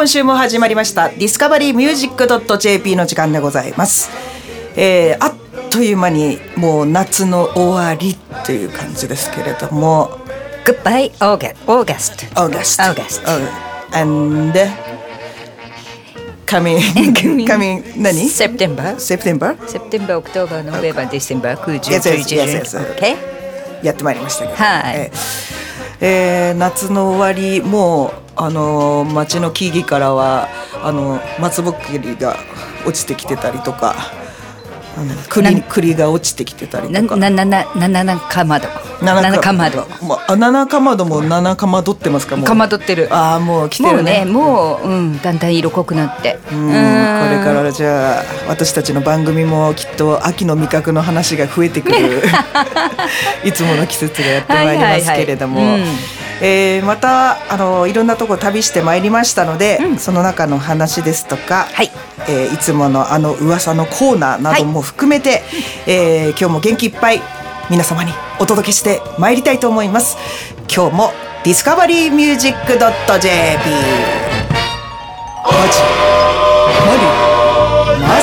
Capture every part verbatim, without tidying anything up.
今週も始まりましたディスカバリーミュージックドットジェーピー の時間でございます、えー、あっという間にもう夏の終わりという感じですけれども Goodbye August August August August and coming coming 何 September September September October November December くじゅう Yes, yes, じゅういち yes, yes. OK やってまいりましたけど、 はい、 えーえー、夏の終わりもうあのー、街の木々からはあの松ぼっくりが落ちてきてたりとか、あの 栗, 栗が落ちてきてたりとかななななななかまど七かまど七かまども七かまどってますか？もうかまどってる。 ああもう来てるね。 もうねもう、うん、だんだん色濃くなってうん、これからじゃあ私たちの番組もきっと秋の味覚の話が増えてくるいつもの季節がやってまいりますけれども、はいはいはい、うん、えー、またあのいろんなとこ旅してまいりましたので、うん、その中の話ですとか、はい、えー、いつものあの噂のコーナーなども含めて、はい、えー、今日も元気いっぱい皆様にお届けしてまいりたいと思います。今日もディスカバリーミュージックドットジェーピー 始まります。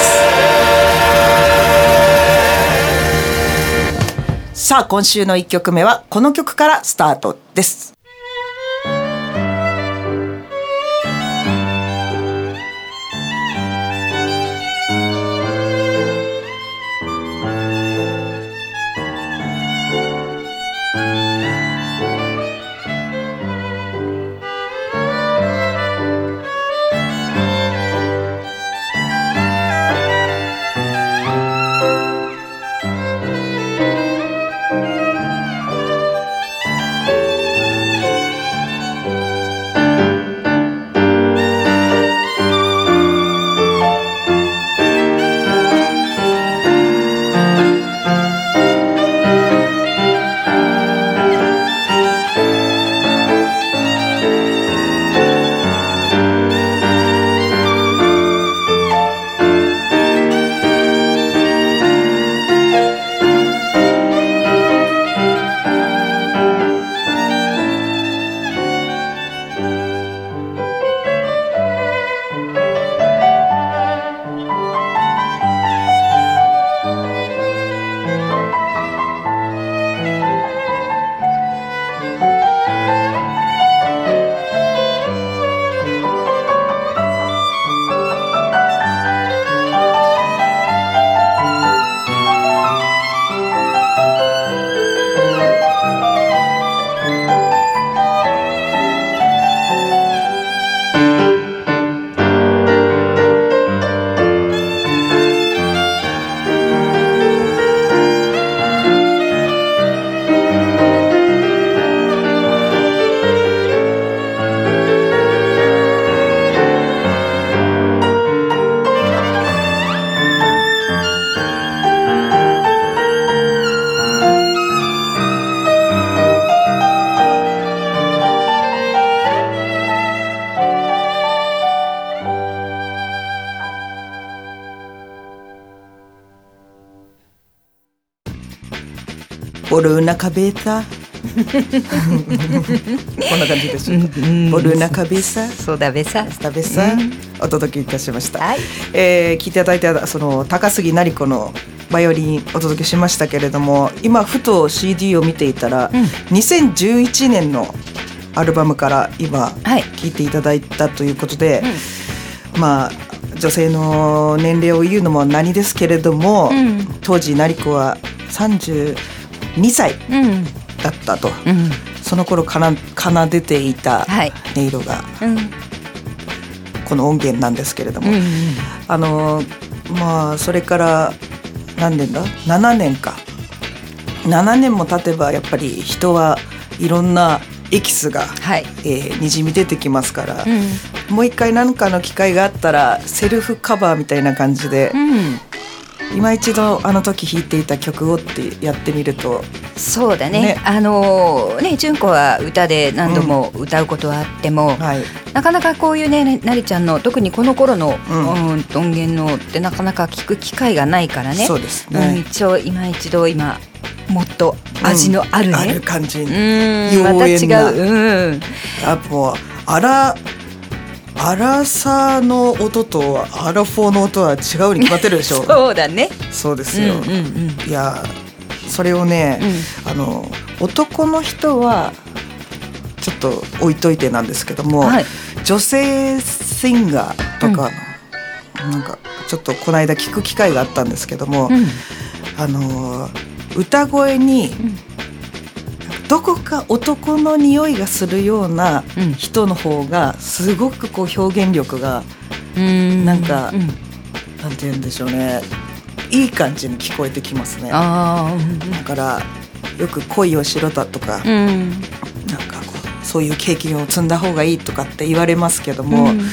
さあ今週のいっきょくめはこの曲からスタートです。ボルーナカベータこんな感じでしょうか。ボルーナカベーサそうだべさだべさ、うん、お届けいたしました、 はい、えー、聞いていただいたその高杉成子のバイオリンお届けしましたけれども、今ふと シーディー を見ていたら、うん、にせんじゅういちねんのアルバムから今聴いていただいたということで、はい、まあ女性の年齢を言うのも何ですけれども、うん、当時成子はさんじゅうにさいだったと、うん、その頃かな奏でていた音色が、はい、うん、この音源なんですけれども、うんうん、あのまあそれから何年だななねんかななねんも経てばやっぱり人はいろんなエキスが、はい、えー、にじみ出てきますから、うん、もう一回何かの機会があったらセルフカバーみたいな感じで、うん、今一度あの時弾いていた曲をってやってみると、 そうだ ね, ねあのね純子は歌で何度も歌うことはあっても、うん、はい、なかなかこういうねなりちゃんの特にこの頃の、うん、音源のってなかなか聞く機会がないからね。 そうですね、 うん、一応今一度今もっと味のあるね、 うん、ある感じ、 うん、また違う、うん、 あもう荒アラサーの音とアラフォーの音は違うに決まってるでしょそうだね。 そうですよ、うんうんうん、いやそれをね、うん、あの男の人はちょっと置いといてなんですけども、はい、女性シンガーとか、うん、なんかちょっとこの間聞く機会があったんですけども、うん、あの歌声に、うんどこか男の匂いがするような人の方がすごくこう表現力がなんか、うん、なんて言うんでしょうね、いい感じに聞こえてきますね。あ、うん、だからよく恋をしろだとか、うん、なんかこうそういう経験を積んだ方がいいとかって言われますけども、うん、あの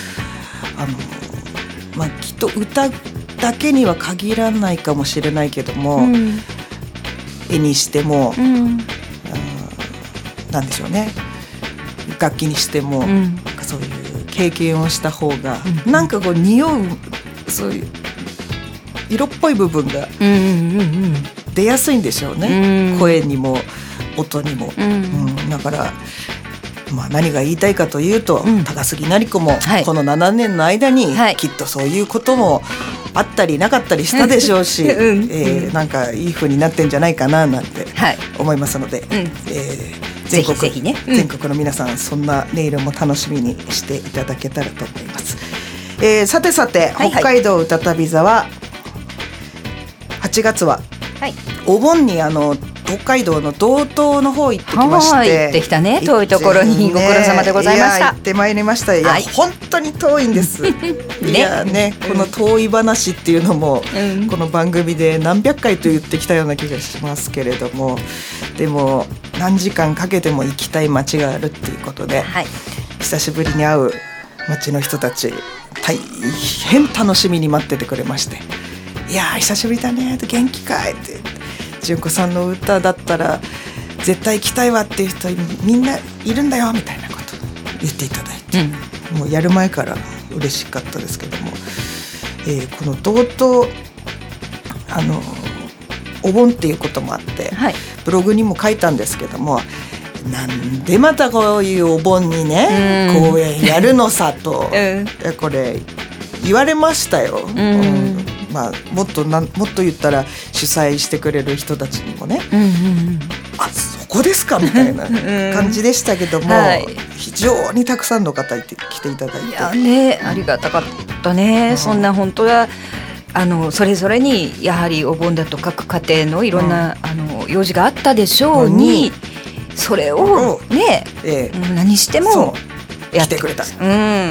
まあ、きっと歌だけには限らないかもしれないけども、うん、絵にしても、うんなんでしょうね、楽器にしても、うん、なんかそういう経験をした方が、うん、なんかこう匂うそういう色っぽい部分が出やすいんでしょうね、うん、声にも音にも、うんうん、だから、まあ、何が言いたいかというと、うん、高杉成子もこのななねんの間に、はい、きっとそういうこともあったりなかったりしたでしょうし、うんえー、なんかいい風になってんじゃないかななんて思いますので、はいうんえー全国、 ぜひぜひねうん、 全国の皆さんそんな音色も楽しみにしていただけたらと思います、えー、さてさて、はいはい、北海道歌旅座ははちがつは、はい、お盆にあの北海道の道東の方行ってきまして、 行ってきたね、遠いところにご苦労様でございました。いや行ってまいりました。いや、はい、本当に遠いんです、ね、いやね、この遠い話っていうのも、うん、この番組で何百回と言ってきたような気がしますけれども、でも何時間かけても行きたい街があるっていうことで、はい、久しぶりに会う街の人たち大変楽しみに待っててくれまして、いや久しぶりだね、元気かいって純子さんの歌だったら絶対行きたいわっていう人みんないるんだよみたいなこと言っていただいて、うん、もうやる前から嬉しかったですけども、えー、この道東あのお盆っていうこともあって、はい、ブログにも書いたんですけども、なんでまたこういうお盆にね、うん、公演やるのさと、うん、これ言われましたよ、うんうんまあ、もっとなんもっと言ったら主催してくれる人たちにもね、うんうんうん、あそこですかみたいな感じでしたけども、うんはい、非常にたくさんの方来ていただいて、いや、ね、ありがたかったね、うん、そんな本当はあのそれぞれにやはりお盆だと各家庭のいろんな、うん、あの用事があったでしょうに、うん、それをね、ええ、何してもやって来てくれた、うん、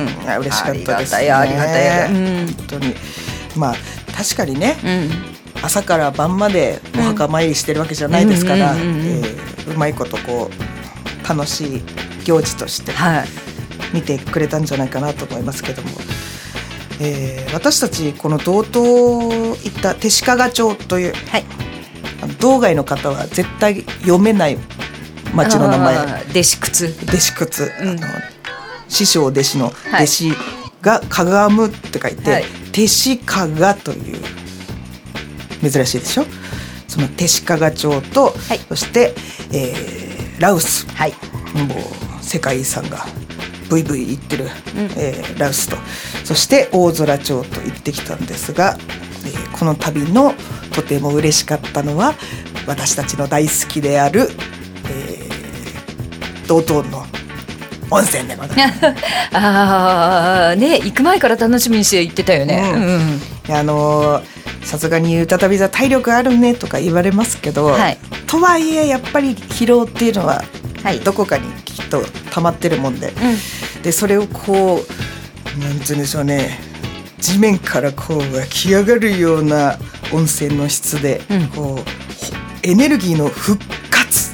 嬉しかったですね。 ありがたい、うん、 本当にまあ確かにね、うん、朝から晩までお墓参りしてるわけじゃないですから、うんうんうんうんえー、うまいことこう楽しい行事として見てくれたんじゃないかなと思いますけども、えー、私たちこの道東行った弟子屈町という、はい、あの道外の方は絶対読めない町の名前、 弟子屈弟子屈、うん、あの師匠弟子の弟子がかがむって書いて、はい、弟子かがという珍しいでしょ。その弟子かが町と、はい、そして、えー、ラウス、はい、もう世界遺産がブイブイ言ってる、うんえー、ラウスと、そして大空町と行ってきたんですが、えー、この旅のとても嬉しかったのは私たちの大好きである、えー、道東の温泉でございますあね、行く前から楽しみにして行ってたよね、うんうん、あのさすがに歌旅座体力あるねとか言われますけど、はい、とはいえやっぱり疲労っていうのはどこかにきっと溜まってるもんで、はい、でそれをこうなんて言うんでしょうね、地面からこう湧き上がるような温泉の質で、うん、こうエネルギーの復活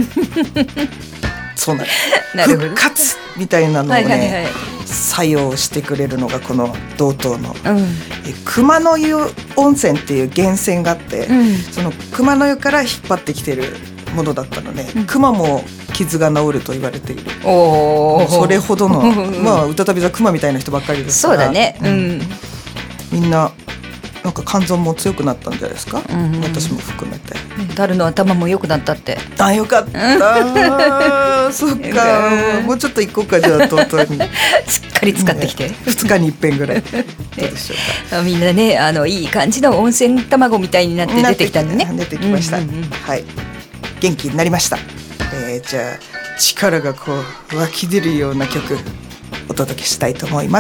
そうなんなるほど復活みたいなのをね、はいはいはい、作用してくれるのがこの道東の、うん、え熊の湯温泉っていう源泉があって、うん、その熊の湯から引っ張ってきてるものだったので、うん、熊も傷が治ると言われている、おそれほどのまあ歌旅座熊みたいな人ばっかりですから、 そうだね、うん、 みんななんか肝臓も強くなったんじゃないですか、うんうん、私も含めて。 樽の頭も良くなったって。 あ、よかったそっか、もうちょっと行こうか、じゃあとうとうにすっかり使ってきて、ね、 ふつかにいっぺんぐらいどうでしょうかみんなね、あのいい感じの温泉卵みたいになって出てきたんでね。 出てきました、うんうんうん、はい、元気になりました。えー、じゃあ力がこう湧き出るような曲お届けしたいと思います。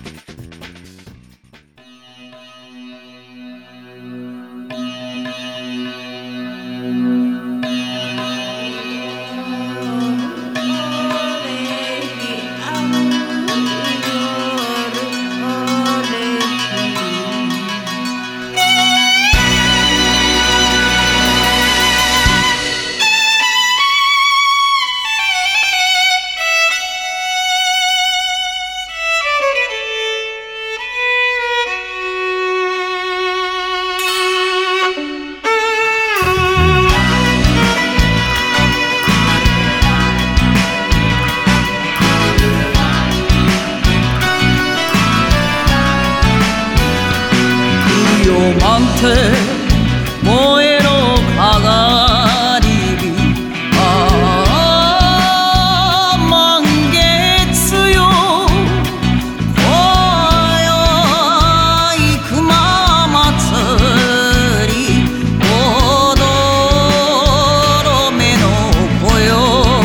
燃えろかがり火、ああ満月よ、今宵熊祭り、踊ろめの子よ、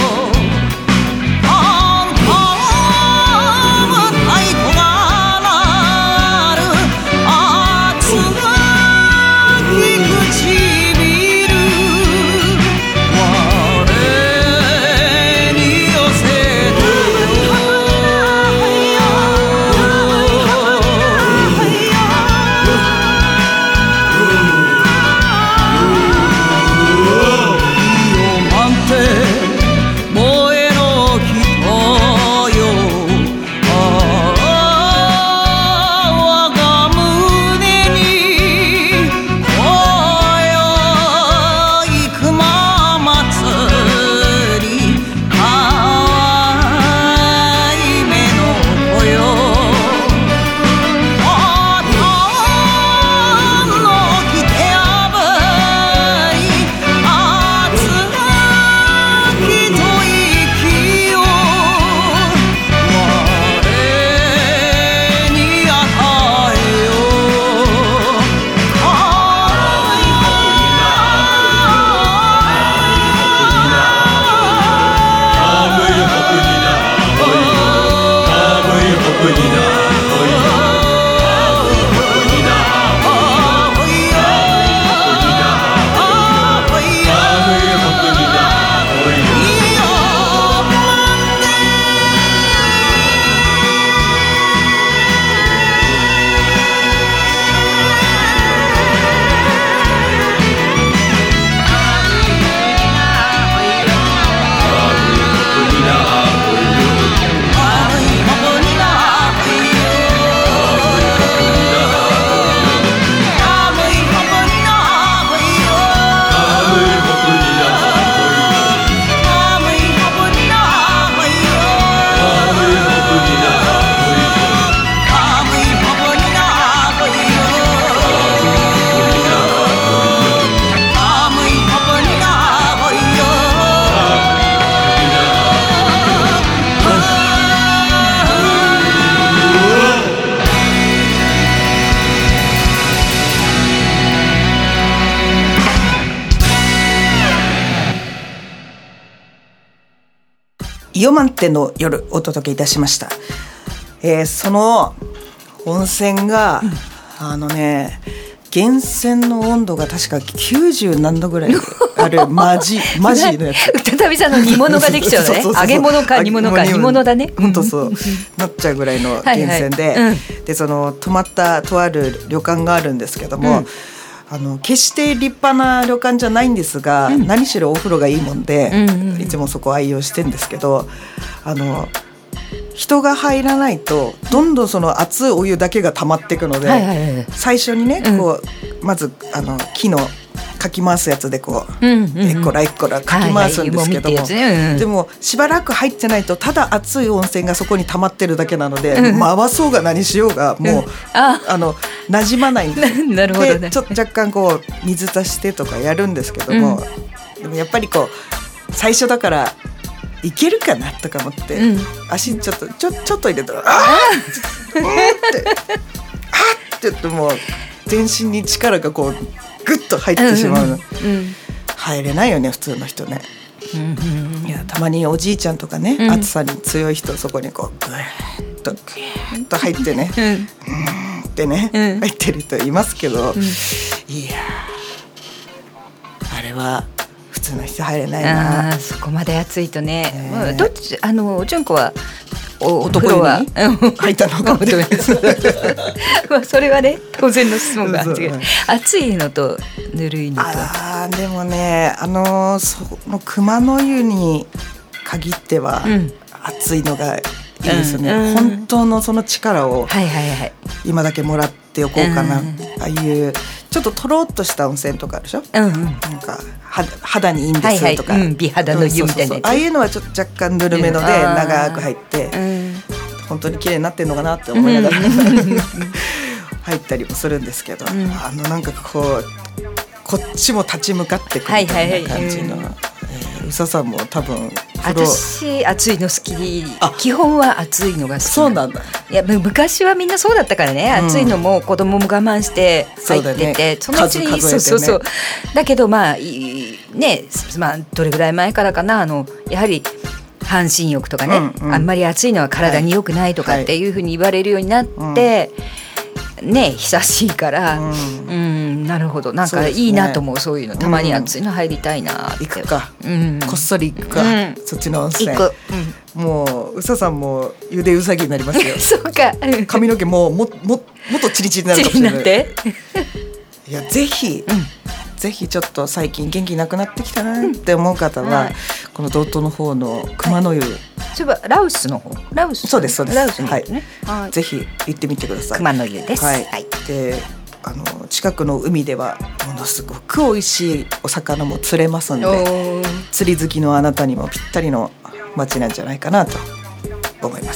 あんたも太鼓が鳴る、熱い唇、我に寄せてよ、満点燃えろ人よ、ああ我が胸に今宵熊祭り、かわいめの子よ、あたのき手破り、熱きと息よ、我に与えよ、 イオマンテの夜お届けいたしました。えー、その温泉が、うん、あのね源泉の温度が確かきゅうじゅうなんどぐらいあるマジマジのやつ。 再びさんの煮物ができちゃうね。揚げ物か煮物か煮物だね。 本当そうなっちゃうぐらいの源泉で、はいはい、うん、でその泊まったとある旅館があるんですけども。うん、あの決して立派な旅館じゃないんですが、うん、何しろお風呂がいいもんで、うんうんうん、いつもそこを愛用してるんですけど、あの人が入らないとどんどんその熱いお湯だけが溜まっていくので、はいはいはい、最初にねこうまずあの木のかき回すやつでこう、うんうんうん、えっこらえっこらかき回すんですけども、はいはい、うん、でもしばらく入ってないとただ熱い温泉がそこに溜まってるだけなので、うん、回そうが何しようがもう、うん、ああの馴染まないんですなるほどね。 でちょっと若干こう水足してとかやるんですけども、うん、でもやっぱりこう最初だからいけるかなとか思って、うん、足ちょっとちょちょっと入れたらあーってうんってあって言ってもう全身に力がこうグッと入ってしまうの、うんうん、入れないよね普通の人ね、うんうん、いやたまにおじいちゃんとかね、うん、暑さに強い人そこにこうグーッとグーッと入ってね、うん、うんってね、うん、入ってる人いますけど、うん、いやあれは普通の人入れないな。 あそこまで暑いとね、えー、どっちあの純子はお男湯に入ったのかもしれないまあそれはね当然の質問が違う。暑いのとぬるいのとあでもねあのその熊の湯に限っては、うん、暑いのがいいですよね、うんうん、本当のその力を今だけもらっておこうかな、うん、ああいうちょっととろっとした温泉とかあるでしょ、うんうん、なんか肌にいいんですとか、はいはいうん、 美肌の湯みたいなやつ、 ああいうのはちょっと若干ぬるめので長く入って、うん、本当に綺麗になってんのかなって思いながら、うん、入ったりもするんですけど、うん、あのなんかこうこっちも立ち向かってくるみたいな感じの、うささんも多分私暑いの好き。基本は暑いのが好きな。 そうなんだ。 いや昔はみんなそうだったからね、うん、暑いのも子供も我慢して入ってて そ,、ね、そのうちに、ね、そうそうそうだけどまあねまあどれぐらい前からかなあのやはり半身浴とかね、うんうん、あんまり暑いのは体に良くないとかっていうふうに言われるようになって、はいね久しいから、うん、うん、なるほどなんかいいなと思う そう,、ね、そういうのたまに暑いの入りたいなって、 うん、行くか、うん、こっそり行くか、うん、そっちの温泉行く、 うん、もううささんもゆでうさぎになりますよそうか髪の毛ももももっとチリチリになるかもしれない。いやぜひ、うんぜひちょっと最近元気なくなってきたなって思う方は、うんはい、この道東の方の熊の湯、はい、 それはラウスの方ラウスそうですそうですラウスの方ね、 はいはい、ぜひ行ってみてください。 熊の湯です、 はいはい、であの近くの海ではものすごく美味しいお魚も釣れますので釣り好きのあなたにもぴったりの街なんじゃないかなと思います、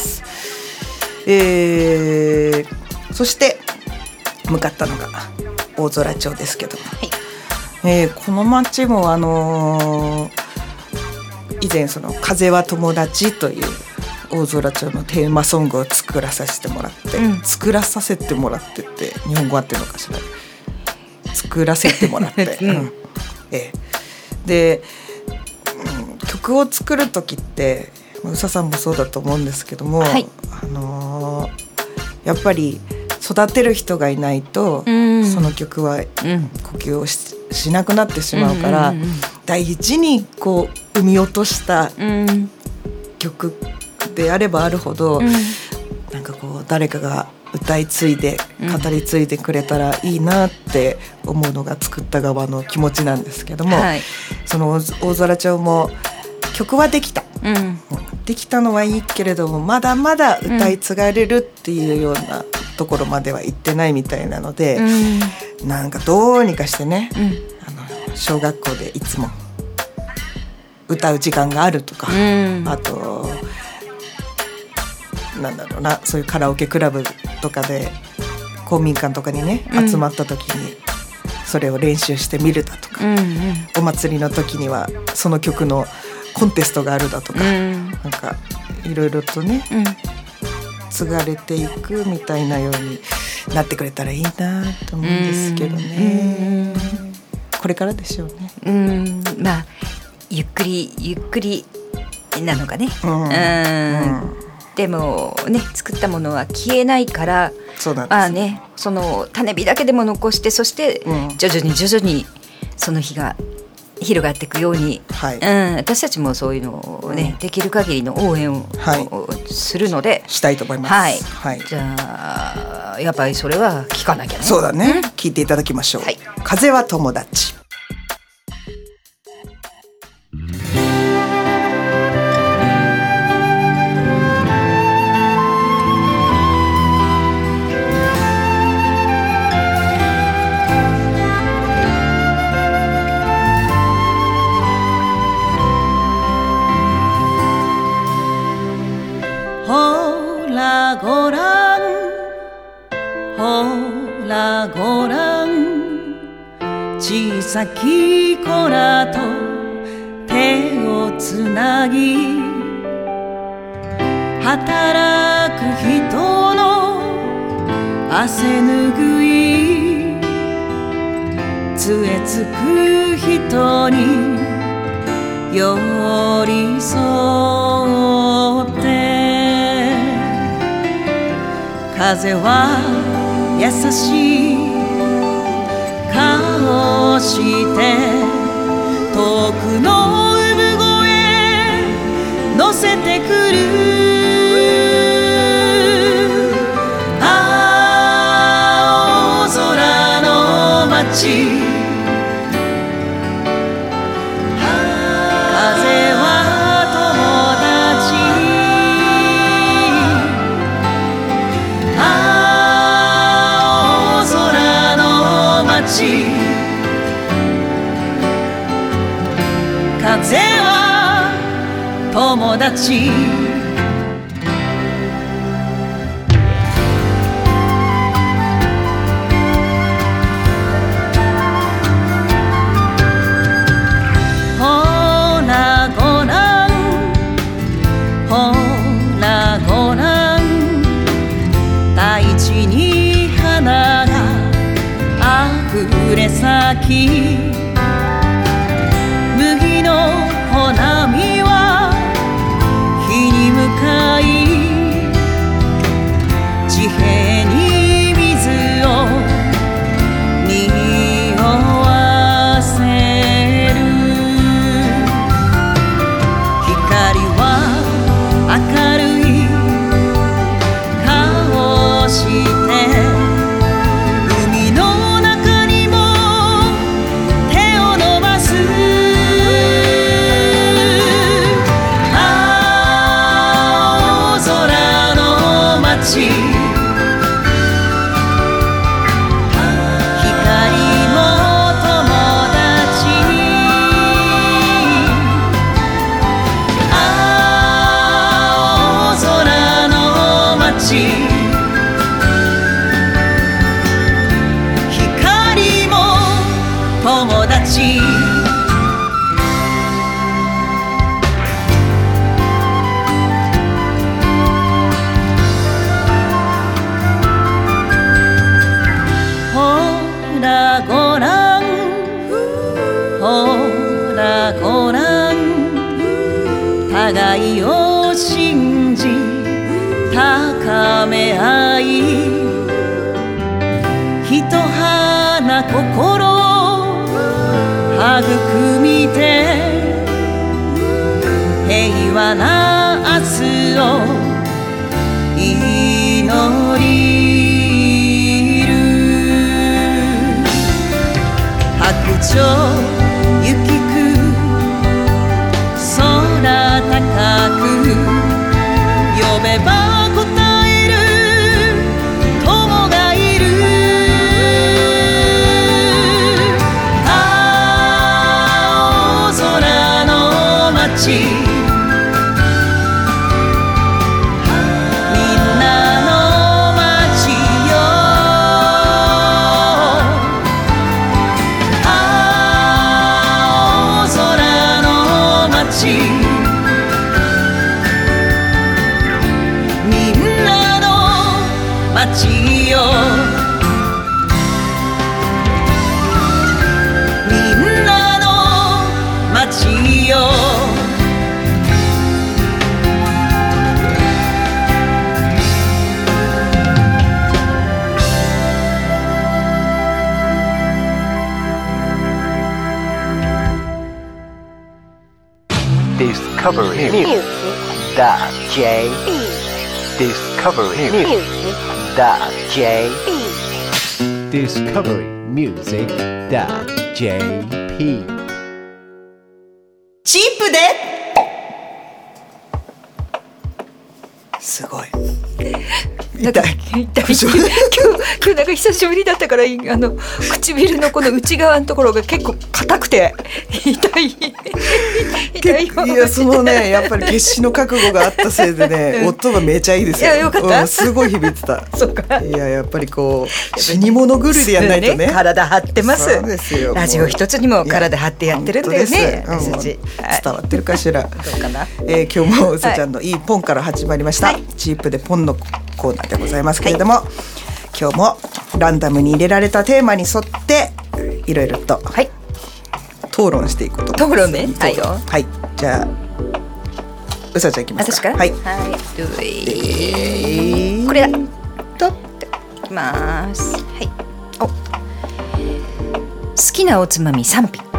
えー、そして向かったのが大空町ですけども、はいえー、この町も、あのー、以前その風は友達という大空町のテーマソングを作らさせてもらって、うん、作らさせてもらってって日本語合ってるのかしら作らせてもらって、うんえー、で、うん、曲を作る時ってうささんもそうだと思うんですけども、はいあのー、やっぱり育てる人がいないと、うん、その曲は呼吸を し,、うん、しなくなってしまうから、うんうんうん、大事にこう生み落とした曲であればあるほど、うん、なんかこう誰かが歌い継いで語り継いでくれたらいいなって思うのが作った側の気持ちなんですけども、はい、その大空町も曲はできた、うん、できたのはいいけれどもまだまだ歌い継がれるっていうようなところまでは行ってないみたいなので、うん、なんかどうにかしてね、うん、あの小学校でいつも歌う時間があるとか、うん、あとなんだろうなそういうカラオケクラブとかで公民館とかにね、うん、集まった時にそれを練習してみるだとか、うんうん、お祭りの時にはその曲のコンテストがあるだとか、うん、なんかいろいろとね、うん継がれていくみたいなようになってくれたらいいなと思うんですけどね。これからでしょうね。うんまあゆっくりゆっくりなのかね。うん、うんでもね作ったものは消えないからそうなんです、 まあね、その種火だけでも残してそして徐々に徐々にその火が広がっていくように、はいうん、私たちもそういうのをね、うん、できる限りの応援を、はい、するのでしたいと思います、 はいはい、じゃあやっぱりそれは聞かなきゃね。 そうだね、うん、聞いていただきましょう、はい、風は友達。 ごらんほらごらん小さき子らと手をつなぎ働く人の汗ぬぐい杖つく人に寄り添って風は優しい顔して遠くの産声乗せてくる青空の街風は友達ほらごらんほらごらん大地に花があふれ咲き麦の穂波は日に向かい地平に水を匂わせる光は明るい顔して海の中にも手を伸ばす互いを信じ高め合いひと花心育みて平和な明日を祈りる白鳥行き来空高く呼べば答える友がいる青空の街街よみんなの街よ Discovery Music .jp Discovery Music .jp Discovery Music .jp チープですごい痛い痛い今日今日なんか久しぶりだったからあの唇のこの内側のところが結構硬くて痛い痛いよ。 いやそのねやっぱり決死の覚悟があったせいでね、うん、音がめちゃいいですよ。 いやよかった、 うん、すごい響いてたそうか。いややっぱりこう死に物狂いでやんないとね、ね体張ってます。 そうですよ。 ラジオ一つにも体張ってやってるんだよね、 うん、私たち、はい、伝わってるかしら。どうかな、 えー、今日もうさちゃんのいいポンから始まりました、はい、チープでポンのコーナーでございますけれども、はい、今日もランダムに入れられたテーマに沿っていろいろと、はい、討論していくこと討論ね。はいよ。 はい、じゃあうさちゃんいきますか。 私から。 はい。 はい。えー、これだ。といきます。はい。お。好きなおつまみ三品。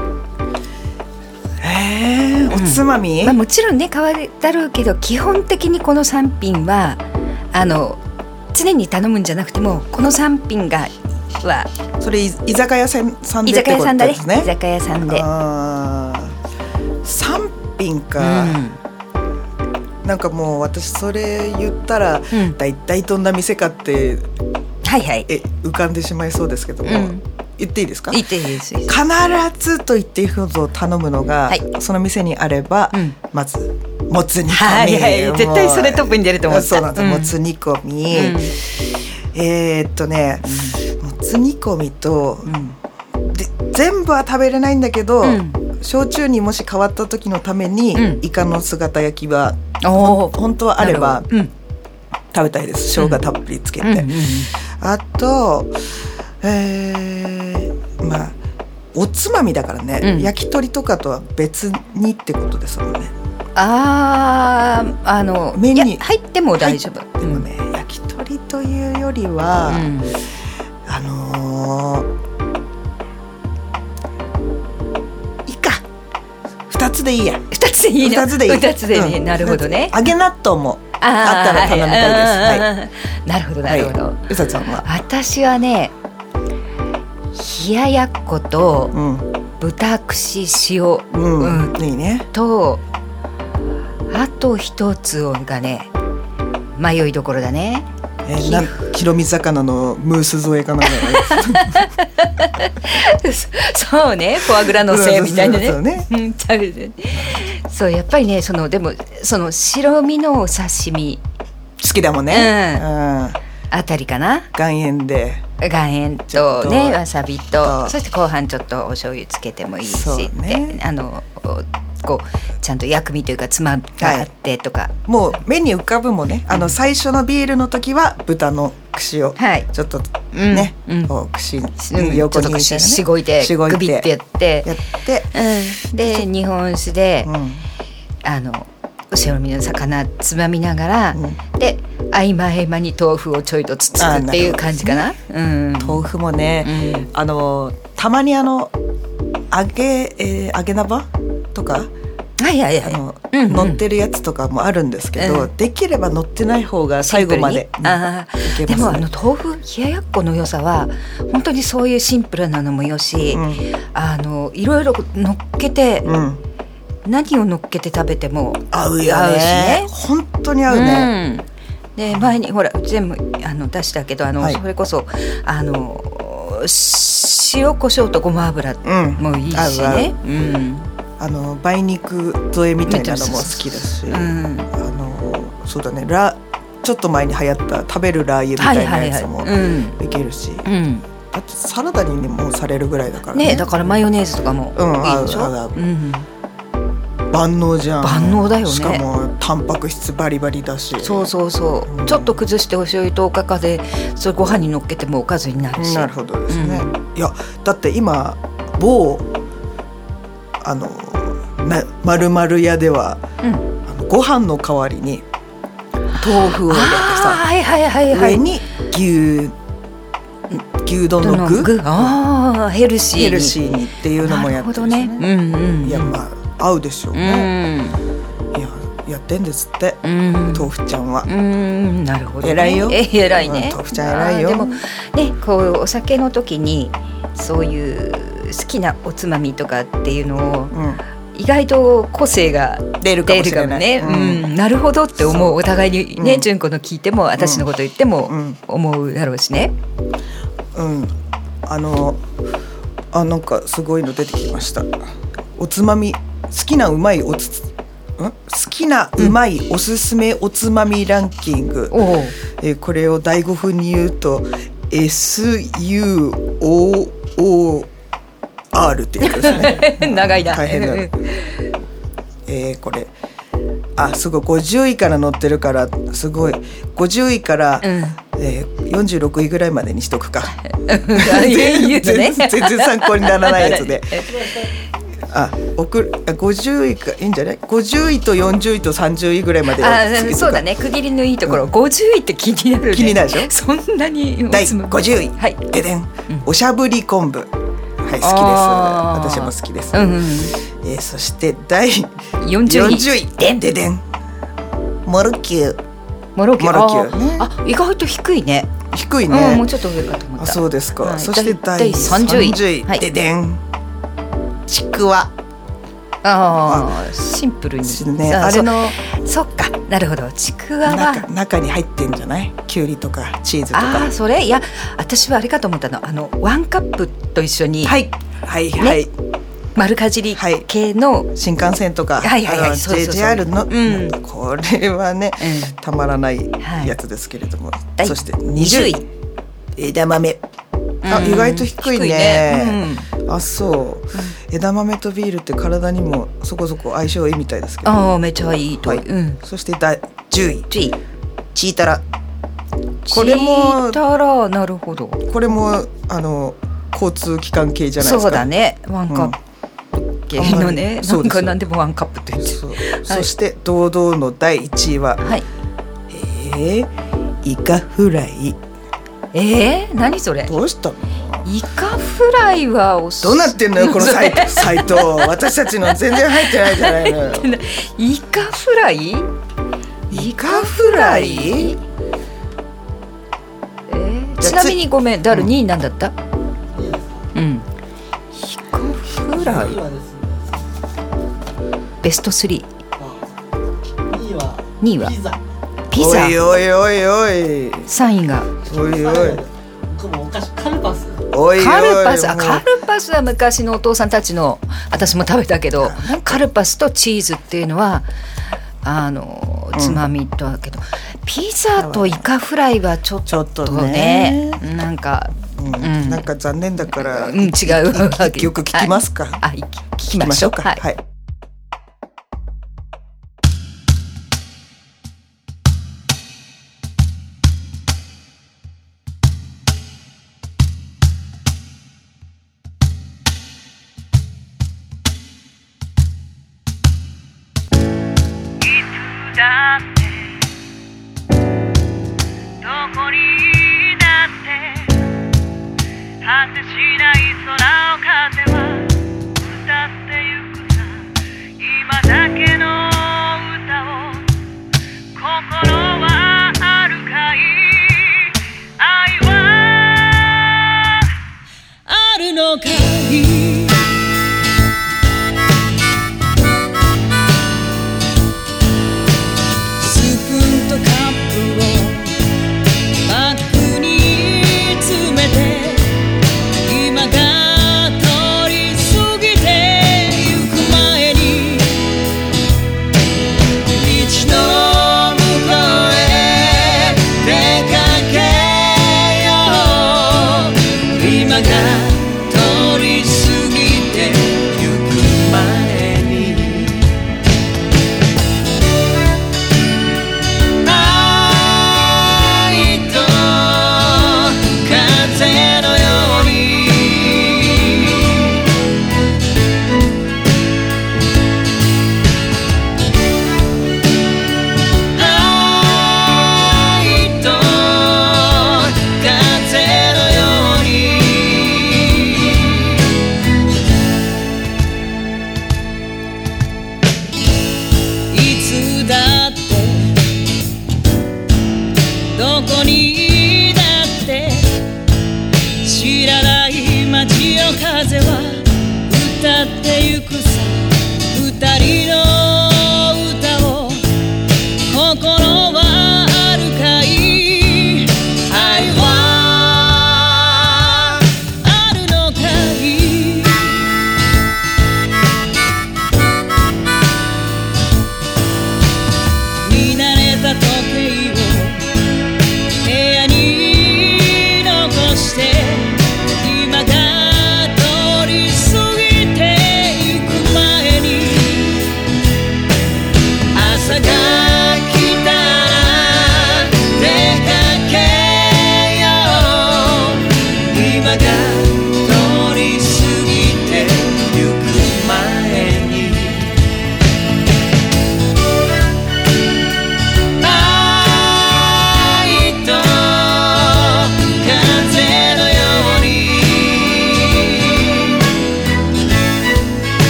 えー、おつまみ、 うん、まあ、もちろんね変わるだろうけど基本的にこのさん品はあの常に頼むんじゃなくてもこのさん品がはそれ居酒屋さんで居酒屋さんだね。 居酒屋さんであさん品か、うん、なんかもう私それ言ったら、うん、だいたいどんな店かってはいはいえ浮かんでしまいそうですけども、うん、言っていいですか。 言っていいです。 必ずと言っていいほど頼むのが、はい、その店にあれば、うん、まずもつ煮込み、 はいはい、絶対それトップに出ると思った。 そうなんです、うん、もつ煮込み、うん、えー、っとね、うん、もつ煮込みと、うん、で全部は食べれないんだけど、うん、焼酎にもし変わった時のために、うん、イカの姿焼きは、うん、本当はあれば、うん、食べたいです。生姜たっぷりつけて、うんうんうん、あとえー、まあおつまみだからね、うん、焼き鳥とかとは別にってことですもんね。 あーあの麺に入っても大丈夫。 でもね、うん、焼き鳥というよりは、うん、あのー、いいかふたつでいいや。 ふたつでいいの。 ふたつでいい。 ふたつでね、うん、なるほどね。 揚げ納豆もあったら頼みたいです。はい、 なるほどなるほど。 はい、うさちゃんは。 私はね冷ややっこと豚串塩、 うんうん、いいね。 とあと一つがね迷いどころだね。 えー、な白身魚のムース添えかなそうね、フォアグラのせいみたいなね。 そうね、 そうやっぱりね、そのでもその白身のお刺身好きだもんね、うんうん、あたりかな。 岩塩で岩塩とねわさびと、そして後半ちょっとお醤油つけてもいいし、ね、あのこうちゃんと薬味というかつまがあってとか、はい、もう目に浮かぶもね、あの最初のビールの時は豚の串をちょっとね、はい、こう串に横にしごいてグビってやってやって、 うん、で日本酒で、うん、あの白身の魚つまみながら、うん、で合間合間に豆腐をちょいとつつくっていう感じかな、ね、うん、 豆腐もね、うん、あのたまにあの揚げ、えー、揚げ鍋とか、 はいはいはい、 あの、うんうん、乗ってるやつとかもあるんですけど、うん、できれば乗ってない方が最後まで、うん、 あいけますね。でもあの豆腐冷ややっこの良さは本当にそういうシンプルなのもよし、うん、あのいろいろ乗っけて、うん、何を乗っけて食べても合うよね。合うしね、本当に合うね、 うん、で前にほら全部あの出したけどあの、はい、それこそあの塩コショウとごま油もいいしね、うん、うん、あの梅肉添えみたいなのも好きだし、うん、あのそうだね、ラちょっと前に流行った食べるラー油みたいなやつもいけるし、はいはいはい、うん、だってサラダにもされるぐらいだから ね, ねだからマヨネーズとかもいいでしょ、うん、合う合う、うん、 万能じゃん。 万能だよね。 しかもタンパク質バリバリだし、 そうそうそう、うん、ちょっと崩してお醤油とおかかでそれご飯に乗っけてもおかずになるし。 なるほどですね、うん、いやだって今某あの丸々屋では、うん、あのご飯の代わりに豆腐を入れてさ、 はいはいはいはい、 上に牛牛丼の具、 具あヘルシーにヘルシーにっていうのもやってるんですね。 なるほどね、うんうんうん、 いやまあ合うでしょうね、うん、いややってんですって、うん、豆腐ちゃんは、うん、 なるほど、ね、 偉いよ。 え偉いね、 うん、豆腐ちゃん偉いよ。 でもねこうお酒の時にそういう好きなおつまみとかっていうのを、うん、 意外と個性が出るかもしれない。 ね、うんうん、なるほどって思う。お互いにね、純子の聞いても私のこと言っても思うだろうしね。 うん、うん、あのあなんかすごいの出てきました。おつまみ好きなうまいおつん好きなうまいおすすめおつまみランキング、うん、えー、これを第ごふんに言うと エスユーオーオーアール ってやつですね。 長いな。 大変だ。えー、これあすごいごじゅういから載ってるからすごいごじゅういから、うん、えー、よんじゅうろくいぐらいまでにしとくか。全然参考にならないやつで。あ、送ごじゅういかいいんじゃない？ごじゅういとよんじゅういとさんじゅういぐらいまで。 あ、そうだね。区切りのいいところ、うん、ごじゅういって気になるね。 気になるでしょ。 そんなに。 だいごじゅうい、はい、ででん、うん、おしゃぶり昆布、はい、好きです。私も好きです。うんうん、えー、そしてだいよんじゅうい、でんででん、モロキュー。 モロキュー、モロキューね。あ、意外と低いね。 低いね。 もうちょっと上かと思った。 あ、そうですか。はい、そしてだいさんじゅうい、 ででん、ちくわ。 ああ、シンプルにね。あれのそっか、なるほど。ちくわは中, 中に入ってんじゃない？きゅうりとかチーズとか。 あ、それいや私はあれかと思ったの。あのワンカップと一緒に、 はいはいはい、 ね、丸かじり系の、 はい、新幹線とか、 はいはいはい、 ジェイアール の、うん、これはね、うん、たまらないやつですけれども、はい、そしてにじゅうい、枝豆。あ、意外と低いね。低いね、うん、あ、そう、うん、枝豆とビールって体にもそこそこ相性いいみたいですけど。 ああ、めっちゃいいと、はい、うん、 そしてだじゅうい、チータラ。これもチータラ、なるほど。 これもあの交通機関系じゃないですか。 そうだね、ワンカップ系のね、うん、なんか何でもワンカップって言って。 そう、はい、そして堂々のだいいちいは、はい、えー、イカフライ。 えー、何それ？ どうしたの？ イカフライはおどうなってんのよこのサイト。サイト私たちの全然入ってないじゃないのよ。 イカフライ？ イカフライ？えー、ちなみにごめん、ダルにいなんだった？うん。イカフライ。ベストスリー。にいは。にいは。ピザ。ピザ。 おいおいおいおい。 さんいが。 おいおい。 カルパス。 おいおい、 カルパス、あ、カルパスは昔のお父さんたちの、私も食べたけど、カルパスとチーズっていうのはあのつまみとだけど、うん、ピザとイカフライはちょっと ね, ちょっとねなんか、 うんうん、なんか残念だから、 うん、違う一曲聞きますか。 はい、あ、聞きましょうか。はい、はい。 果てしない空を風は歌ってゆくさ。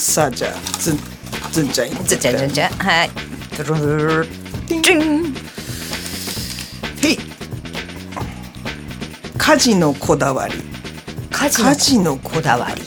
さあじゃあずんずんちゃんずんちゃんずんちゃんはいドゥルルルティンチンへい家事のこだわり家事家事のこだわり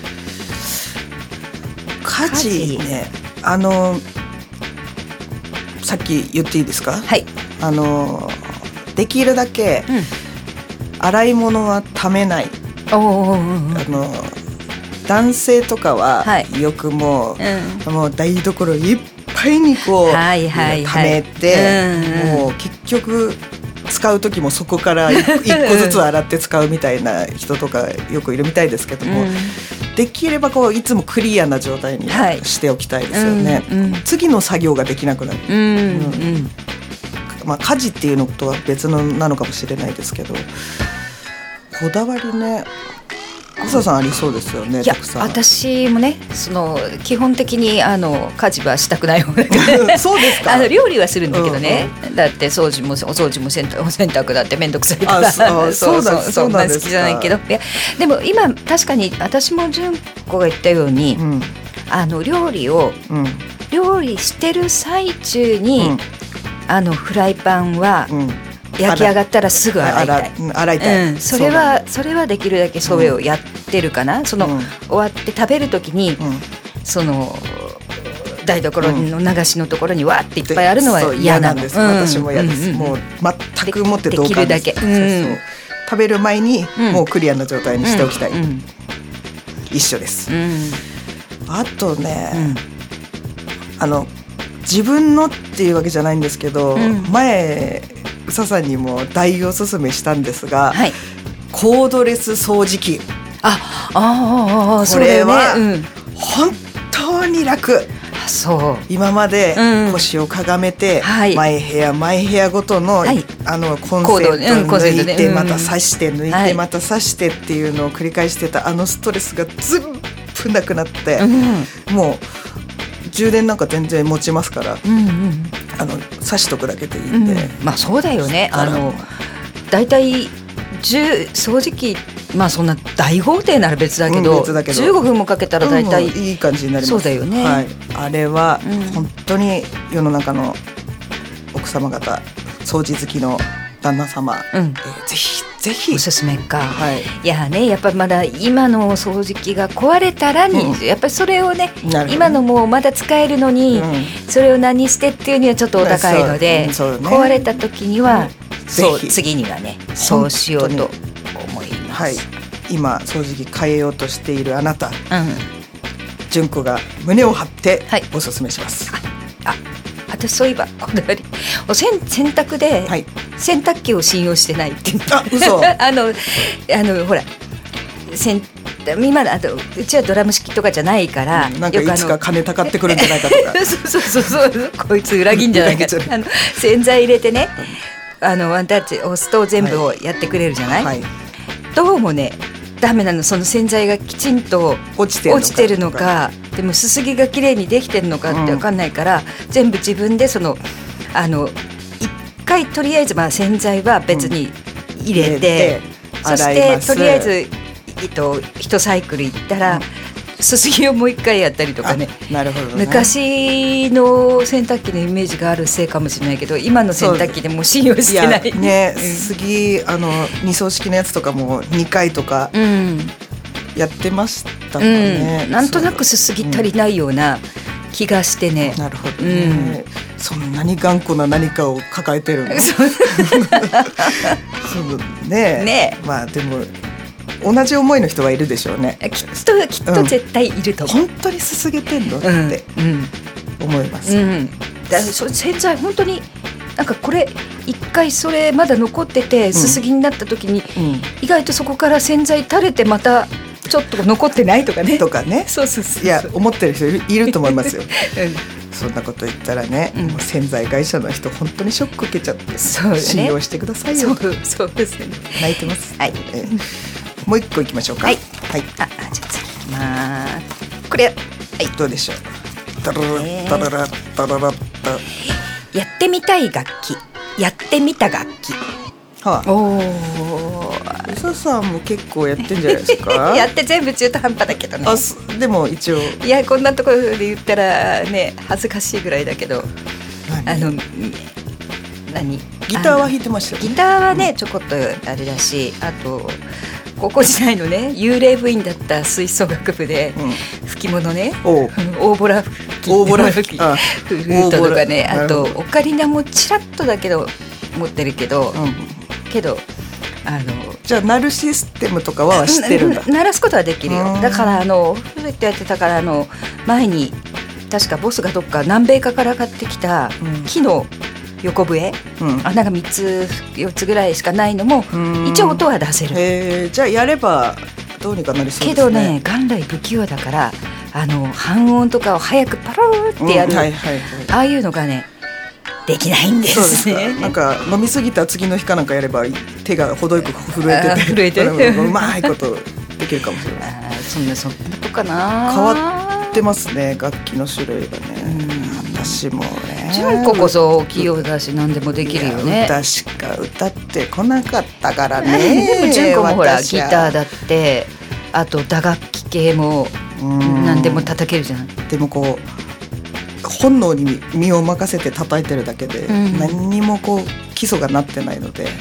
家事ねあのさっき言っていいですかはいあのできるだけ洗い物はためない、 うん、おーあの男性とかはよくもう、 うん、 もう台所いっぱいにこう、 はいはいはい、 ためて、うん、もう結局使う時もそこから一個ずつ洗って使うみたいな人とかよくいるみたいですけども、うん、できればこういつもクリアな状態にしておきたいですよね、はいうんうん、次の作業ができなくなる、うんうんうんまあ、家事っていうのとは別のなのかもしれないですけどこだわりね小佐さんありそうですよね。 いや私もねその基本的にあの家事はしたくない方だけどそうですか。 あの料理はするんだけどね、うんうん、だって掃除もお掃除も洗濯、洗濯だって面倒くさいからそうそうそんな好きじゃないけどいやでも今確かに私も純子が言ったように、うん、あの料理を、うん、料理してる最中に、うん、あのフライパンは、うん焼き上がったらすぐ洗いたい。 洗いたい。 うん、それはそれはできるだけそれをやってるかな。うん、その、うん、終わって食べるときに、うん、その台所の流しのところにわーっていっぱいあるのは嫌なの。 嫌なんです。うん、私も嫌です。うん、もう全くもって同感です。 できるだけ、うん、 そうそう食べる前にもうクリアな状態にしておきたい。うんうん、一緒です。うん、あとね、あの自分のっていうわけじゃないんですけど、前。宇佐さんにも大おすすめしたんですが、はい、コードレス掃除機ああこれは本当に楽。 そう今まで腰をかがめて、うん、毎部屋毎部屋ごとの、はい、あのコンセント抜いてまた挿して抜いてまた挿してっていうのを繰り返してたあのストレスが全部なくなって、うん、もう充電なんか全然持ちますから、うんうん、あの挿しとくだけでいいんで、 うん、まあそうだよね。あのだいたい掃除機まあそんな大豪邸なら別だけど、うん、別だけどじゅうごふんもかけたらだいたい、 うん、いい感じになります。 そうだよね、 はい、あれは本当に世の中の奥様方掃除好きの旦那様、うんえー、ぜひぜひおすすめか、はい、いやねやっぱまだ今の掃除機が壊れたらに、うん、やっぱりそれをね今のもうまだ使えるのに、うん、それを何してっていうにはちょっとお高いので、そうそうね、壊れた時には、うん、そう次にはねそうしようと思います、 はい、今掃除機変えようとしているあなた、うん、純子が胸を張っておすすめします、 はい、ああ私そういえばこだわりお洗濯で洗濯機を信用してないっていう、 はい、あ嘘あのあのほら洗今のあとうちはドラム式とかじゃないから、 うん、なんかいつか金たかってくるんじゃないかとかそうそうそうそうこいつ裏切んじゃないかあの洗剤入れてねあのワンタッチ押すと全部をやってくれるじゃない、はいはい、どうもねダメなのその洗剤がきちんと落ちてるのか、落ちてるのかでもすすぎがきれいにできてるのかって分かんないから、うん、全部自分でそのあの一回とりあえずまあ洗剤は別に入れて、うん、そしてとりあえず、えっと、一サイクルいったら、うんすすぎをもう一回やったりとかね。 なるほどね。 昔の洗濯機のイメージがあるせいかもしれないけど今の洗濯機でも信用してない。 いね、うん、すすぎあの二層式のやつとかもにかいとかやってましたかね、 うん、なんとなくすすぎ足りないような気がしてね、 うん、なるほどね、うん、そんなに頑固な何かを抱えてるのそうね, ねまあでも同じ思いの人はいるでしょうね。 きっときっと絶対いると思う、 うん、本当にすすげてんのって思います、うんうん、 だそ洗剤本当になんかこれ一回それまだ残っててすすぎになった時に、うん、意外とそこから洗剤垂れてまたちょっと残ってないとかねとかねそうそうそういや思ってる人いる、いると思いますよ、うんそんなこと言ったらね、うん、もう洗剤会社の人本当にショック受けちゃって、そうね、信用してくださいよ。 そう、そうですね。 泣いてます。 はい。 えー、もう一個いきましょうか。 はい。 はい。 あ、あじゃあ次いきます。これ、はい。 どうでしょう。タララッタララッタララッタ。 やってみたい楽器、やってみた楽器。 はあ、おお。 や笹さんも結構やってんじゃないですかやって全部中途半端だけどね。 あでも一応いやこんなところで言ったらね恥ずかしいぐらいだけど、あの何ギターは弾いてましたよね。 ギターはねちょこっとあれだし、あと高校時代のね幽霊部員だった吹奏楽部で、うん、吹き物ね、大ボラ吹き大ボラ吹きフルートとかね、あとオカリナもちらっとだけど持ってるけど、うん、けどあのじゃあナルシステムとかは知ってるんだ。 鳴らすことはできるよ。だからあのフルートやってたから、あの前に確かボスがどっか南米から買ってきた木の横笛、うん、穴がみっつよっつぐらいしかないのも一応音は出せる。 へじゃあやればどうにかなりそうですね。 けどね元来不器用だから、あの半音とかを早くパローってやる、うんはいはいはい、ああいうのがねできないんですね。そうですか。 なんか飲みすぎた次の日かなんかやれば手が程よく震えてて震えてうまいことできるかもしれない。 あそんなそんなとかな。 変わってますね楽器の種類がね。私もね純子こそ器用だし何でもできるよね。 歌しか歌ってこなかったからね。 でも純子もほらギターだってあと打楽器系も何でも叩けるじゃん。 でもこう本能に身を任せて叩いてるだけで、うん、何にもこう基礎がなってないので、うん、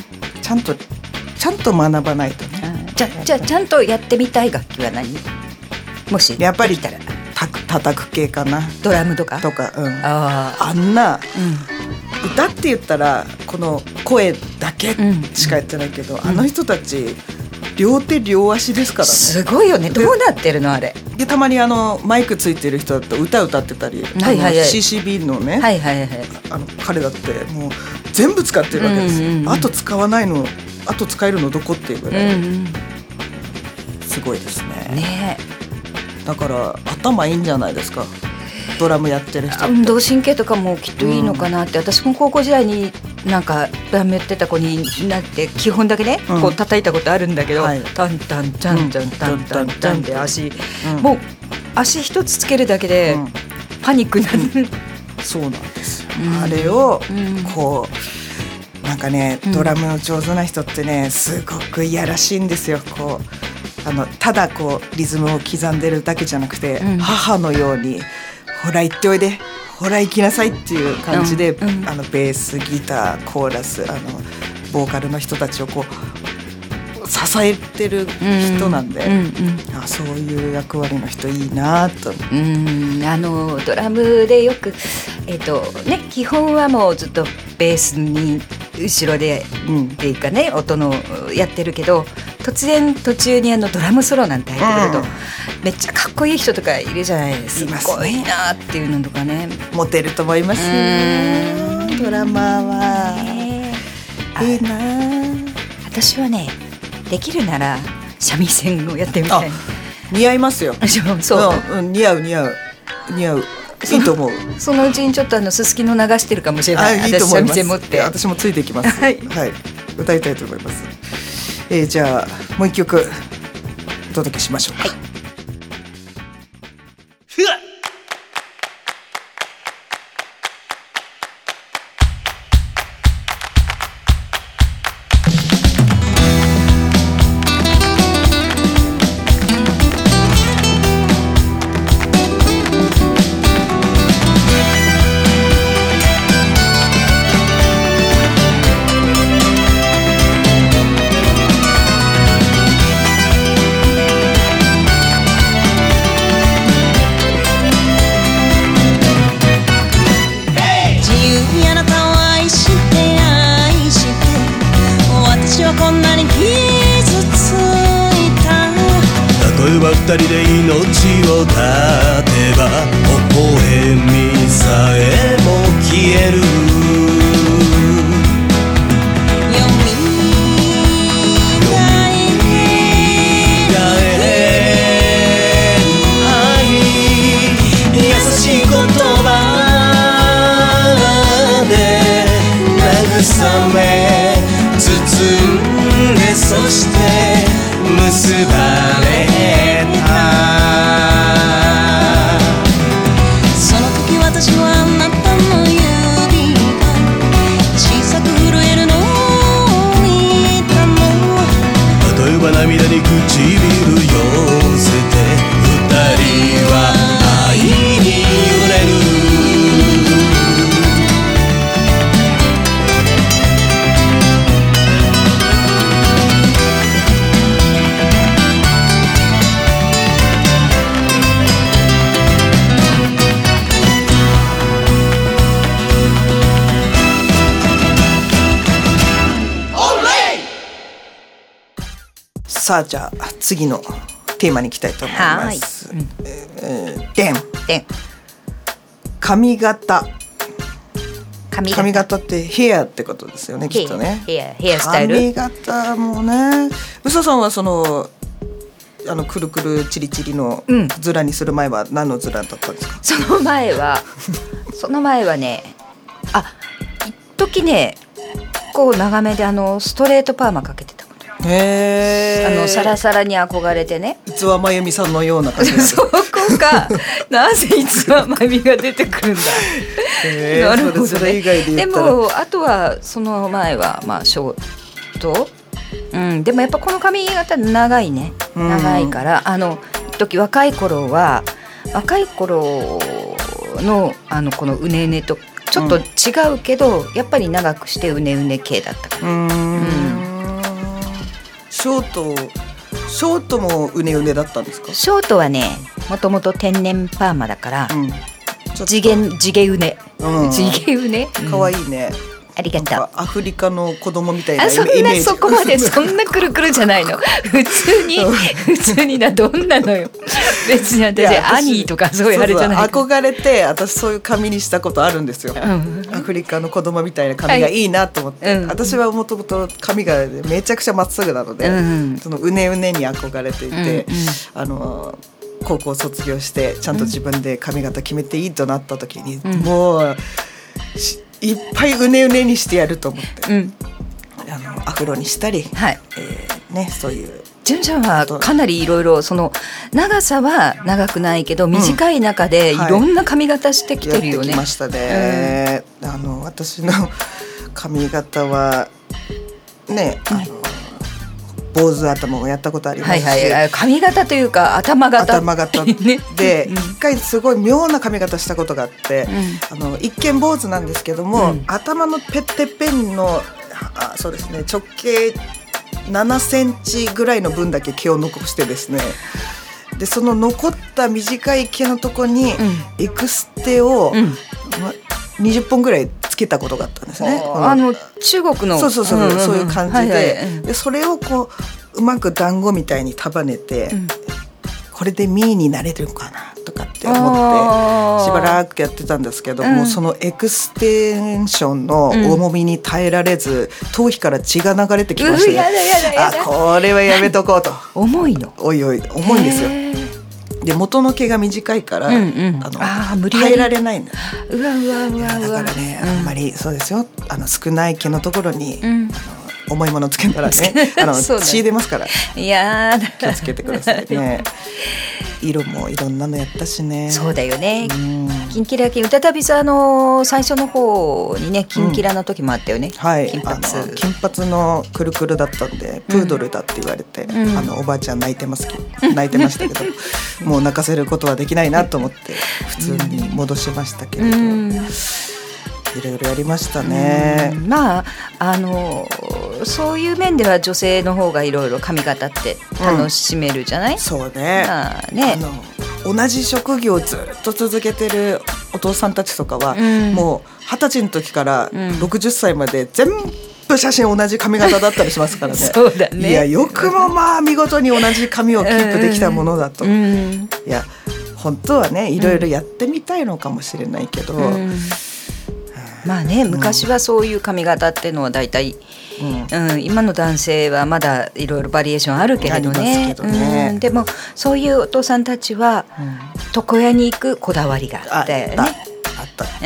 ちゃんとちゃんと学ばないとね。 じゃじゃちゃんとやってみたい楽器は何？もしやっぱりた叩く系かな。 ドラムとかとか、うん、あ, あんな、うん、歌って言ったらこの声だけしかやってないけど、うん、あの人たち両手両足ですからね。 すごいよね。どうなってるのあれでたまにあのマイクついてる人だと歌歌ってたり、はいはいはい、シーシービー のね、はいはいはい、あの彼だってもう全部使ってるわけです、うんうんうん、あと使わないのあと使えるのどこっていうぐらい、うんうん、すごいですね。 ねだから頭いいんじゃないですかドラムやってる人って。 運動神経とかもきっといいのかなって、うん、私も高校時代になんかドラムやってた子になって基本だけね、うん、こう叩いたことあるんだけど、はい、タンタンチャンチャンタンタンチャンって足、うん、もう足一つつけるだけでパニックになる、 うん、そうなんですよ、うん、あれをこうなんかねドラムの上手な人ってねすごくいやらしいんですよ。こうあのただこうリズムを刻んでるだけじゃなくて、うん、母のようにほら行っておいでほら行きなさいっていう感じで、うんうん、あのベースギターコーラスあのボーカルの人たちをこう支えてる人なんで、うんうんうん、あそういう役割の人いいなと。 うんあのドラムでよく、えーとね、基本はもうずっとベースに後ろで、うん、っていうかね音のやってるけど突然途中にあのドラムソロなんて入ってくると、うん、めっちゃかっこいい人とかいるじゃないですか。すごいなっていうのとかねモテると思いますよドラマーは、ね、いいな。 私はねできるなら三味線をやってみたい。 似合いますよそう、うん、似合う似合う似合ういいと思う。 そのうちにちょっとあのすすきの流してるかもしれない。 いいと思います。 私三味線持って私もついていきますはい、はい、歌いたいと思います、えー、じゃあもう一曲お届けしましょうか。はい二人で命を絶てば微笑みさえも消える。包んでそして結ばれその時私はあなたの指が小さく震えるのを見たの。 寄せて二人は愛に揺れるさあじゃあ次のテーマに行きたいと思います。はい、うんえー、でんでん髪型髪型髪型ってヘアってことですよねきっとね。 ヘアヘアスタイル髪型もね。うささんはそのあのくるくるチリチリのズラにする前は何のズラだったんですか？ その前はその前はねあ一時ねこう長めであのストレートパーマかけてた。 へあのサラサラに憧れてね逸話真由美さんのような感じそこかなぜ逸話真由美が出てくるんだへなるほど、ね、それそれ以外で言ったらでもあとはその前はまあショート、うん、でもやっぱこの髪型長いね長いから、うん、あの時若い頃は若い頃のあのこのうねうねとちょっと違うけど、うん、やっぱり長くしてうねうね系だったから、うんうんショートショートもうねうねだったんですか？ ショートはねもともと天然パーマだから、うん、地毛地毛うね、うん、地毛うねかわいいね、 うんありがとう。 アフリカの子供みたいなイメージ。 あそんなそこまでそんなくるくるじゃないの。普通に普通になどんなのよ。別に私アニーとかそういうあれじゃない。 そうそう憧れて私そういう髪にしたことあるんですよ。うん、アフリカの子供みたいな髪がいいなと思って。はいうん、私はもともと髪がめちゃくちゃまっすぐなので、うん、そのうねうねに憧れていて、うんうん、あの高校卒業してちゃんと自分で髪型決めていいとなった時に、うん、もう。いっぱいうねうねにしてやると思って、うん、あのアフロにしたり、はいえーね、そういうじゅんちゃんはかなりいろいろその長さは長くないけど短い中でいろんな髪型してきてるよね、うんはい、やってきましたね、うん、あの私の髪型はねあの、うん坊主頭もやったことありますし、 はいはい、髪型というか頭型頭型で一回すごい妙な髪型したことがあって、うん、あの一見坊主なんですけども、うん、頭のてっぺんのあそうですね直径ななセンチぐらいの分だけ毛を残してですねでその残った短い毛のとこにエクステを、うんま、にじゅっぽんぐらいつけたことがあったんですね。 あの中国のそうそうそう、うんうんうん、そういう感じで、はいはいうん、でそれをこううまく団子みたいに束ねて、うん、これでミーになれるかなとかって思ってしばらくやってたんですけど、うん、もうそのエクステンションの重みに耐えられず、うん、頭皮から血が流れてきまして、ね、あこれはやめとこうと重いのおいおい重いんですよ。で元の毛が短いから、うんうん、あのあ無理やり耐えられないんだ。 うわうわうわうわだからね、うん、あんまりそうですよあの少ない毛のところに、うん、あの重いものつけたらねあの血出ますからいや気をつけてくださいね色もいろんなのやったしね。 そうだよね、うん、キンキラキン再びさあの最初の方にねキンキラの時もあったよね、うん、 はい金髪あの金髪のくるくるだったんでプードルだって言われて、うん、あのおばあちゃん泣いてますけど泣いてましたけどもう泣かせることはできないなと思って普通に戻しましたけれど、うんいろいろやりましたね。 まああのそういう面では女性の方がいろいろ髪型って楽しめるじゃない、うん、 そうね、まあ、ねあの同じ職業をずっと続けてるお父さんたちとかは、うん、もう二十歳の時からろくじゅっさいまで全部写真同じ髪型だったりしますからねそうだね。 いやよくもまあ見事に同じ髪をキープできたものだと、うん、いや本当はねいろいろやってみたいのかもしれないけど、うんまあね、昔はそういう髪型っていうのはだいたい、うんうん、今の男性はまだいろいろバリエーションあるけれど ね, けどね、うん、でもそういうお父さんたちは、うん、床屋に行くこだわりがあってね。 あったあった、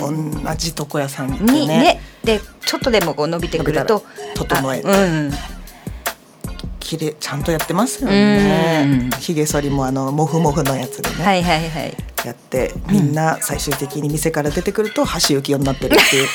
うん、同じ床屋さんに ね, ねでちょっとでもこう伸びてくると整えて、うん、きれちゃんとやってますよね。ひげ剃りもあのモフモフのやつでね、 はいはいはい、 やってみんな最終的に店から出てくると橋幸夫になってるっていう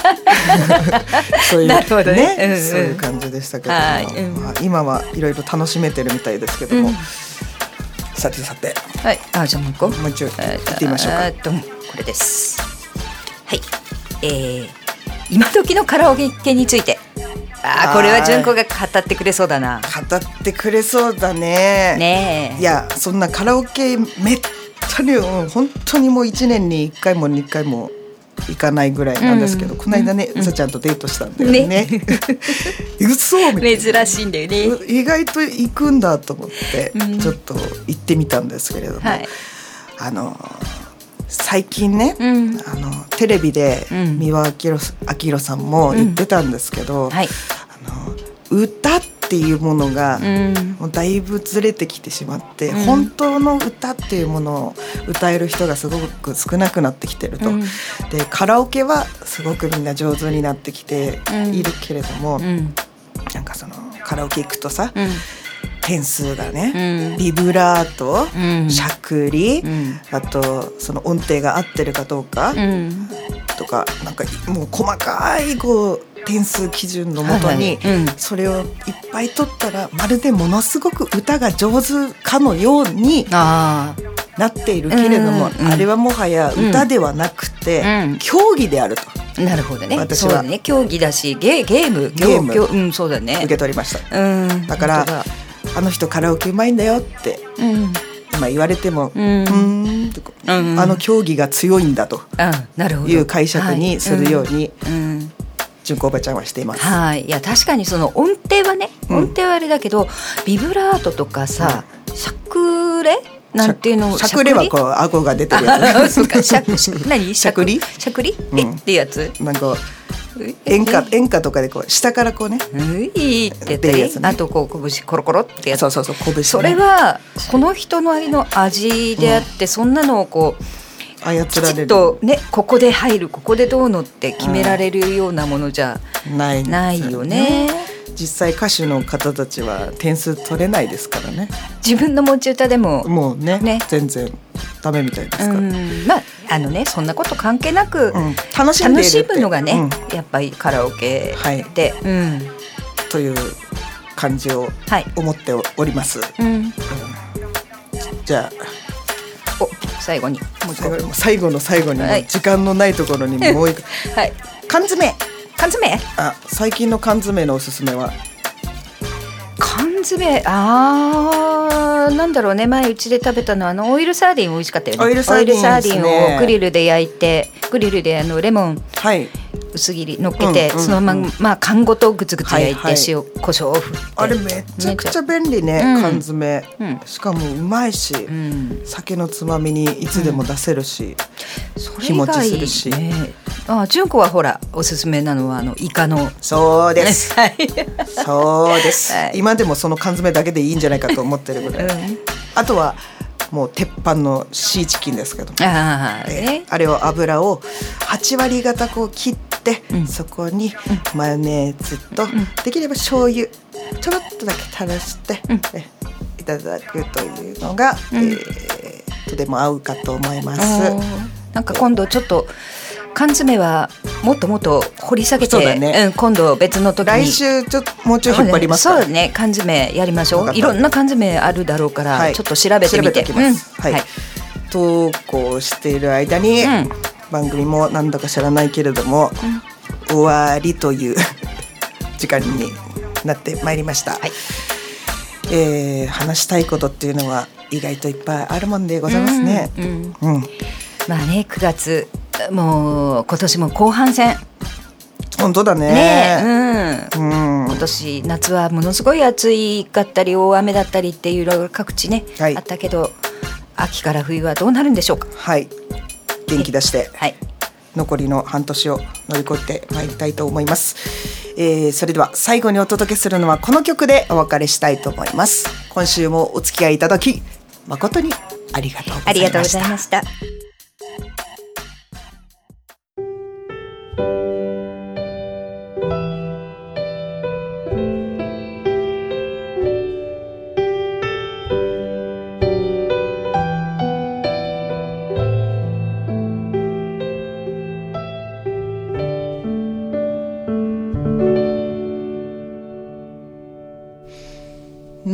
そういうなるほどね、うんうん、 そういう感じでしたけども、はい、うんまあ、今はいろいろ楽しめてるみたいですけども、うん、さてさて、 はい、あじゃあもう一個もう一度行ってみましょうか。 あとこれです。はい、えー、今時のカラオケについて。あこれは純子が語ってくれそうだな。 語ってくれそうだね。 ねえ。 いやそんなカラオケめったに本当にもういちねんにいっかいもにかいも行かないぐらいなんですけど、うん、この間ね、うん、うさちゃんとデートしたんだよね。ね嘘みたいな。 珍しいんだよね。 意外と行くんだと思って、うん、ちょっと行ってみたんですけれども、はい、あの最近ね、うん、あのテレビで三輪明宏さんも言ってたんですけど、うんはい、あの歌っていうものがもうだいぶずれてきてしまって、うん、本当の歌っていうものを歌える人がすごく少なくなってきてると、うん、でカラオケはすごくみんな上手になってきているけれども、うん、なんかそのカラオケ行くとさ、うん点数がね、うん、ビブラート、うん、しゃくり、うん、あとその音程が合ってるかどうか、うん、とかなんかもう細かいこう点数基準のもとに、はいはいうん、それをいっぱい取ったらまるでものすごく歌が上手かのようになっているけれども、うんうん、あれはもはや歌ではなくて、うん、競技であると。 なるほどね。 私はそうだね、競技だしゲー、ゲームゲーム、 うん、そうだね、 受け取りました、うん、だからあの人カラオケうまいんだよって、うん、今言われても、うん、うーんとか、うん、あの競技が強いんだという解釈にするように、はいうん、純子おばちゃんはしています。 はい、いや確かにその音程はね、音程はあれだけど、うん、ビブラートとかさ、うん、しゃくれなんていうの、 しゃくれはこう顎が出てるやつ。 そうか、しゃ何しゃくりしゃくり、うん、えってやつなんか演歌演歌とかでこう下からこうね、 ういってやったり、ね、あとこう拳コロコロってやつ。 そうそうそう拳、ね、 それはその人のありの味であって、うん、そんなのをこう操られるきちっとね、ここで入るここでどうのって決められるようなものじゃない、ないよね。 実際歌手の方たちは点数取れないですからね。 自分の持ち歌でももう ね, ね全然ダメみたいですから、うん、 まああのねそんなこと関係なく、うん、 楽しんでいるって楽しむのがね、うん、やっぱりカラオケで、はいうん、 という感じを思っております、はいうんうん、じゃあお最後にもう最後最後の最後に、はい、時間のないところにもう一個、はい、缶詰缶詰あ最近の缶詰のおすすめは缶詰あーなんだろうね、前うちで食べたのはあのオイルサーディン美味しかったよね。 オイルサーディン、ね、 オイルサーディンをグリルで焼いてグリルであのレモン、はい薄切り乗っけて、うんうん、そのまま、まあ、缶ごとグツグツ焼いて、はいはい、塩コショウを振って、 あれめちゃくちゃ便利ね、うん、缶詰、うん、しかもうまいし、うん、酒のつまみにいつでも出せるし、うん、日持ちするし、ね、 あ純子はほらおすすめなのはあのイカのそうですそうです、はい、今でもその缶詰だけでいいんじゃないかと思ってるぐらい、うん、あとはもう鉄板のシーチキンですけども あ,、えー、あれを油をはち割方こう切って、うん、そこにマヨネーズと、うん、できれば醤油ちょろっとだけ垂らして、うん、いただくというのが、うんえー、とても合うかと思います。 なんか今度ちょっと缶詰はもっともっと掘り下げて、そうだね、うん、今度別の時に来週ちょっともうちょい引っ張りますか。 そうね、缶詰やりましょう。いろんな缶詰あるだろうから、はい、ちょっと調べてみて、 調べておきます、うんはいはい、投稿している間に、うん、番組もなんだか知らないけれども、うん、終わりという時間になってまいりました、はいえー、話したいことっていうのは意外といっぱいあるもんでございますね、うんうんうん、 まあねくがつもう今年も後半戦本当だね。 ね、うん、うん、今年夏はものすごい暑いかったり大雨だったりっていういろいろ各地ね、はい、あったけど秋から冬はどうなるんでしょうか。 はい元気出して、はい、残りの半年を乗り越えてまいりたいと思います、えー、それでは最後にお届けするのはこの曲でお別れしたいと思います。今週もお付き合いいただき誠にありがとうございました。 ありがとうございました。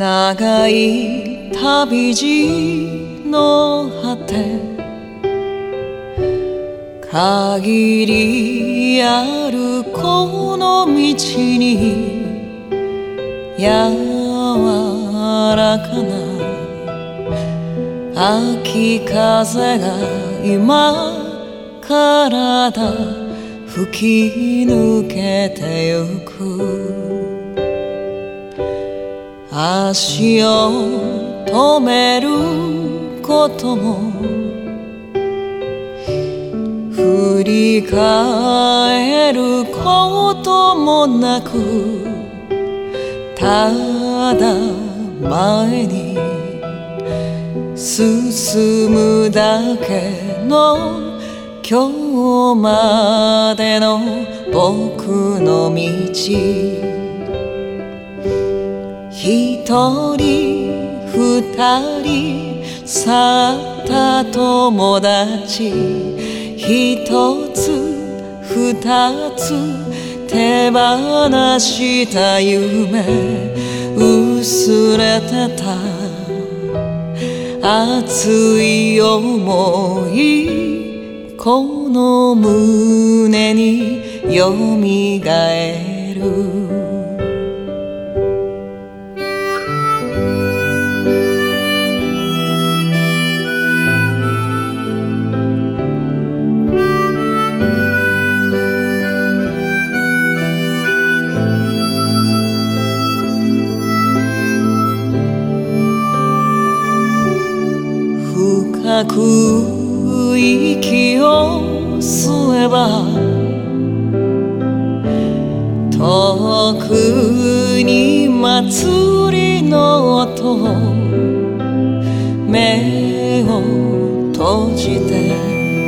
長い旅路の果て限りあるこの道に柔らかな秋風が今体吹き抜けてゆく足を止めることも振り返ることもなくただ前に進むだけの今日までの僕の道一人二人去った友達一つ二つ手放した夢薄れてた熱い想いこの胸によみがえる深く息を吸えば遠くに祭りの音目を閉じて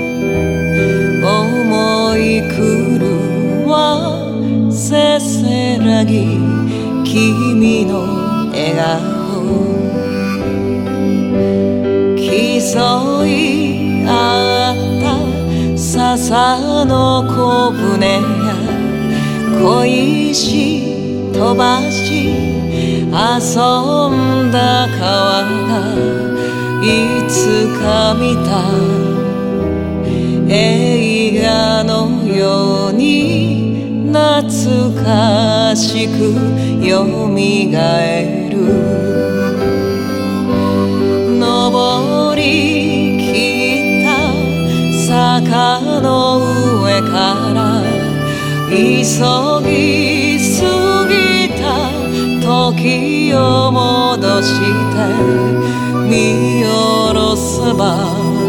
思い狂わせせらぎ君の笑顔競い合った笹の小舟や恋し飛ばし遊んだ川がいつか見た映画のように懐かしくよみがえる登り切った坂の上から急ぎ過ぎた時を戻して見下ろせば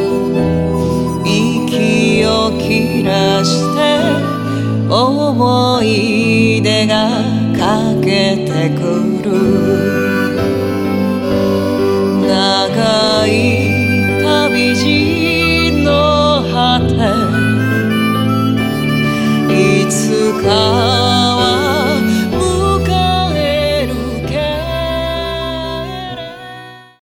息を切らして思い出が駆けてく